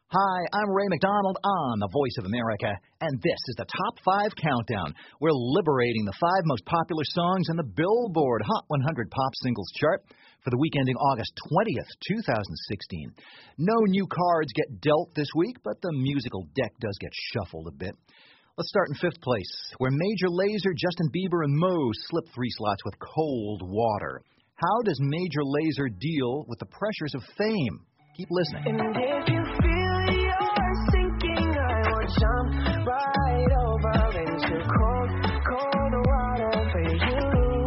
Hi, I'm Ray McDonald on the Voice of America, and this is the Top 5 Countdown. We're liberating the 5 most popular songs in the Billboard Hot 100 Pop Singles chart for the week ending August 20th, 2016. No new cards get dealt this week, but the musical deck does get shuffled a bit. Let's start in 5th place, where Major Lazer, Justin Bieber, and Moe slip 3 slots with Cold Water. How does Major Lazer deal with the pressures of fame? Keep listening. And if you feel you're sinking, I will jump right over into cold, cold water for you.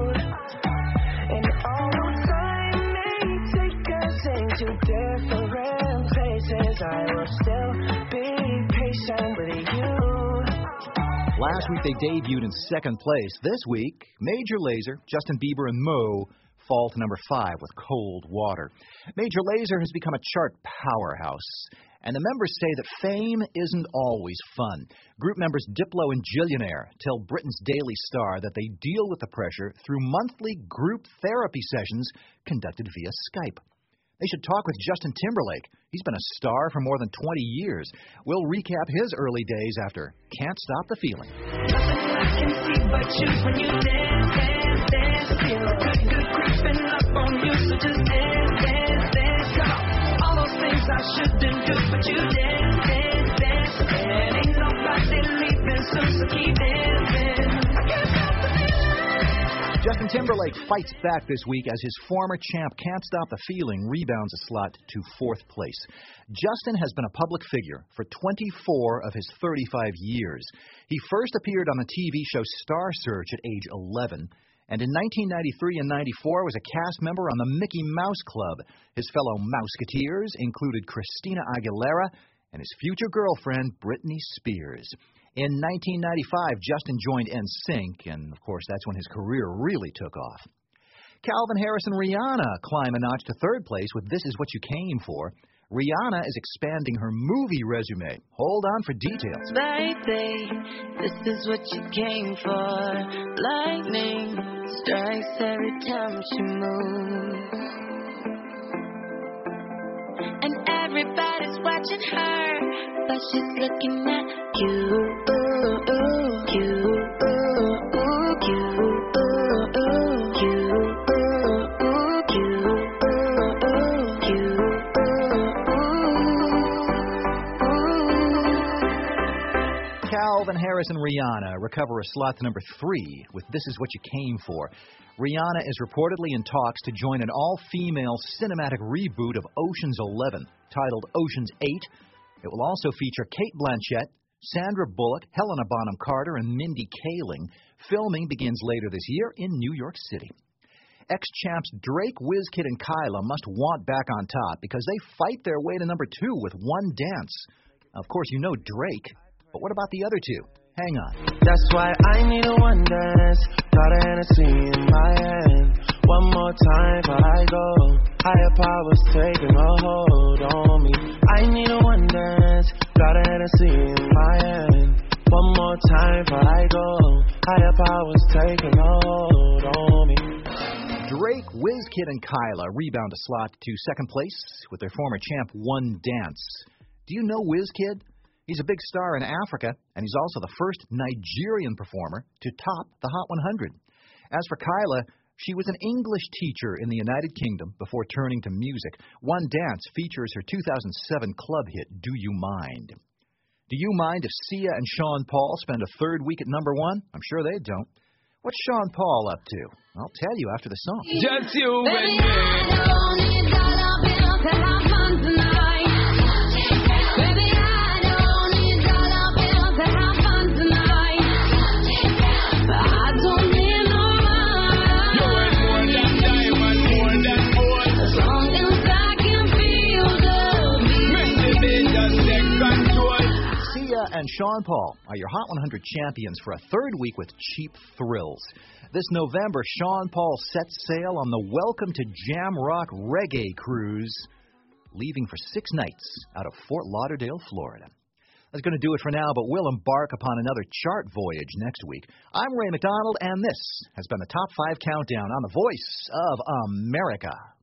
And although time may take us into different places, I will still be patient with you. Last week they debuted in 2nd place. This week, Major Lazer, Justin Bieber, and Moe fall to number 5 with Cold Water. Major Lazer has become a chart powerhouse, and the members say that fame isn't always fun. Group members Diplo and Jillionaire tell Britain's Daily Star that they deal with the pressure through monthly group therapy sessions conducted via Skype. They should talk with Justin Timberlake. He's been a star for more than 20 years. We'll recap his early days after Can't Stop the Feeling. Nothing I can see but you when you dance, dance, dance. Feel good creeping up on you, so just dance, dance, dance. Come on, all those things I shouldn't do, but you dance, dance, dance. And ain't nobody leaving soon, so keep dancing. I can't stop the feeling. Justin Timberlake fights back this week as his former champ Can't Stop the Feeling rebounds a slot to 4th place. Justin has been a public figure for 24 of his 35 years. He first appeared on the TV show Star Search at age 11, and in 1993 and 94 was a cast member on the Mickey Mouse Club. His fellow Mouseketeers included Christina Aguilera and his future girlfriend Britney Spears. In 1995, Justin joined NSYNC, and of course that's when his career really took off. Calvin Harris and Rihanna climb a notch to 3rd place with This Is What You Came For. Rihanna is expanding her movie resume. Hold on for details. Baby, this is what you came for. Lightning strikes every time she moves. And everybody's watching her, but she's looking at you. Calvin Harris and Rihanna recover a slot to number 3 with This Is What You Came For. Rihanna is reportedly in talks to join an all-female cinematic reboot of Ocean's 11, titled Ocean's 8. It will also feature Cate Blanchett, Sandra Bullock, Helena Bonham Carter, and Mindy Kaling. Filming begins later this year in New York City. Ex-champs Drake, WizKid, and Kyla must want back on top because they fight their way to number 2 with One Dance. Of course, you know Drake, but what about the other 2? Hang on. That's why I need a one dance. Got a Hennessy in my hand. One more time before I go. Higher powers taking a hold on me. I need a one dance. Got a Hennessy in my hand. One more time before I go. Higher powers taking a hold on me. Drake, WizKid, and Kyla rebound a slot to 2nd place with their former champ One Dance. Do you know WizKid? He's a big star in Africa, and he's also the first Nigerian performer to top the Hot 100. As for Kyla, she was an English teacher in the United Kingdom before turning to music. One Dance features her 2007 club hit, Do You Mind? Do you mind if Sia and Sean Paul spend a 3rd week at number 1? I'm sure they don't. What's Sean Paul up to? I'll tell you after the song. Just you and me. And Sean Paul are your Hot 100 champions for a 3rd week with Cheap Thrills. This November, Sean Paul sets sail on the Welcome to Jam Rock Reggae Cruise, leaving for 6 nights out of Fort Lauderdale, Florida. That's going to do it for now, but we'll embark upon another chart voyage next week. I'm Ray McDonald, and this has been the Top 5 Countdown on the Voice of America.